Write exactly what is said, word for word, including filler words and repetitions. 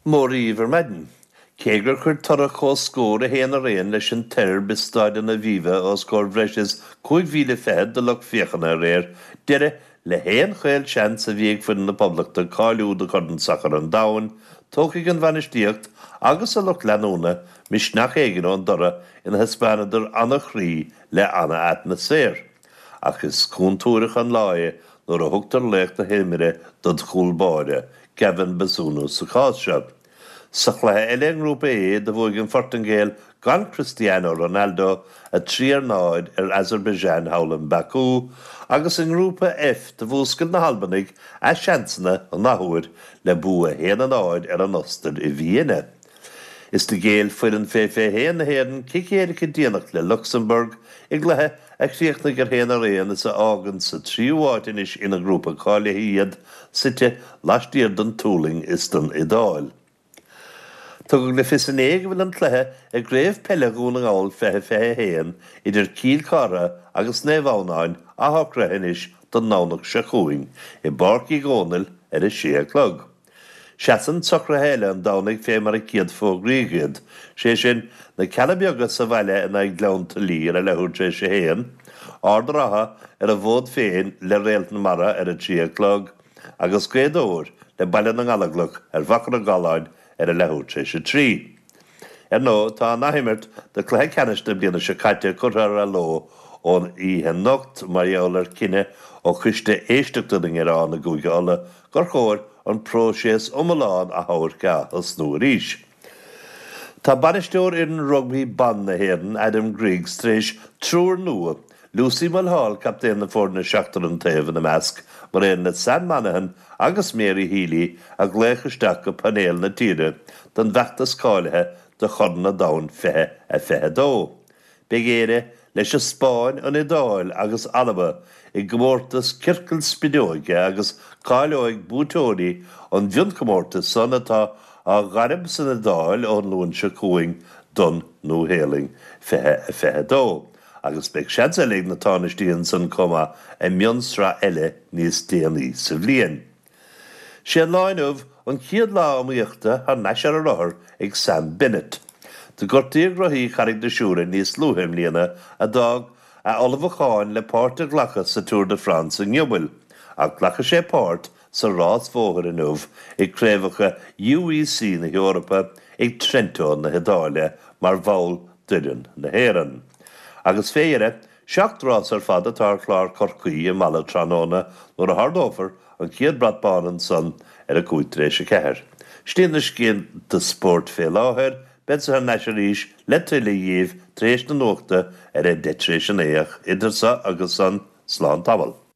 Mórí ver medden. Kegur chur torach cho scór a héan a réan leis an teir bistaid na bhíve ó scór bhreis cúig mhíle fed de lech fiochanna réir, deire le héan chail sean sa bhíag fin na poblachta cáiliú de chudan sachar an dain, tócaigh an bhanistíocht agus a lech leanúna mis nach éigen an dora in hispanidir anna chrí le anna atna séir. Agus cúntúrach an láie nuair a thugtar lecht a héimire dod chúlbáire, Gavin Bazunu sa cháilseab. Sa chluthe eile an grúpa é de bhuaig an fortingéil gan Cristiano Ronaldo a tríar náid ar Azerbaijan howlan Baku, agus an grúpa F de bhúscail na Halbanig a seansanna an nahuair le bua héan an náid ar an ostad i Vienna. Is de géal fuil an fé fé héan na héan cicéirica díanacht le Luxemburg ag lethe ag chríochna gur héan a réan is a ágan sa tríomháitin is ina grúpa cáile hiad site lastíir don túling is don idáil. Tugad le fis an éige bhfuil an chluthe ag gréibh peilagún an gáil fethe fethe héan idir cíl cara agus néomhánáin a thocraithin is don nánach se chuing i barcí gcónail ar is sé clog. Seasan socra héile an dánaigh fé mar a ciad fóg rígiad, sé sin na cealabeaga sa bhaile in ag glánta lír a lethúir sé sé héan, ardratha ar a bhód féin le réaltan mara ar a trí clog, agus gréadóir le bailean an galaglach ar bhachar a galáin ar a lethúir sé sé trí. Ar nó tá naimirt de chluthe ceaniste bliana se caite chuthar a ló ón ihe nocht marheolar cinenne ó chuiste éisteachta in Iarán na gúige gur chóir an próséas omláán a thabhar ga as nó ríis. Tá banisteoir ar an rugby ban na héan Adam Griggs tréis trúr nua, Lucy Mulhall captéan na fórna seachtar an taobh na measc, mar éan na San Manahan agus Mary Healy a gléchaisteach go panéal na tíre don bheachtas cáilethe de chudan na dain fethe a fethe dó. Begéire leis a Spáin an idáil agus Alaba i gmórtas circil spidóige agus cáileoigh bútóirí an bhionchomórtas san atá a gharib san idáil ón lúin se cúing don nó héling fethe a fethe dó. Agus beag seansa le na tánaistíonn san cuma a mionsra eile níos déanaí sa bhliain. Sé láinmh an chiad lá amíochta ar neisar a láthair ag Sam Bennett. De gortaí grothí charig de siúra níos lúthim líana a dag a Oliver Cháin le páirt a ghlacha sa Tour de France in Newell, ach ghlacha sé páirt sa rás fóthar in uv ag créimhacha U E C na Eorpa ag Trento na Hedáile mar bhail duireann na héireann. Agus féire, seacht rás ar fad atá chlár Corcaí i Mala Tranóna nuair a hardófar an chiad bratbánan san ar a cúig tréis a ceair. Stíanna cían de sport fé láthair, bed sa neisir ríis le tuile dhéobh tréis na nóachta ar a detréis an éach idir sa agus san slán tabal.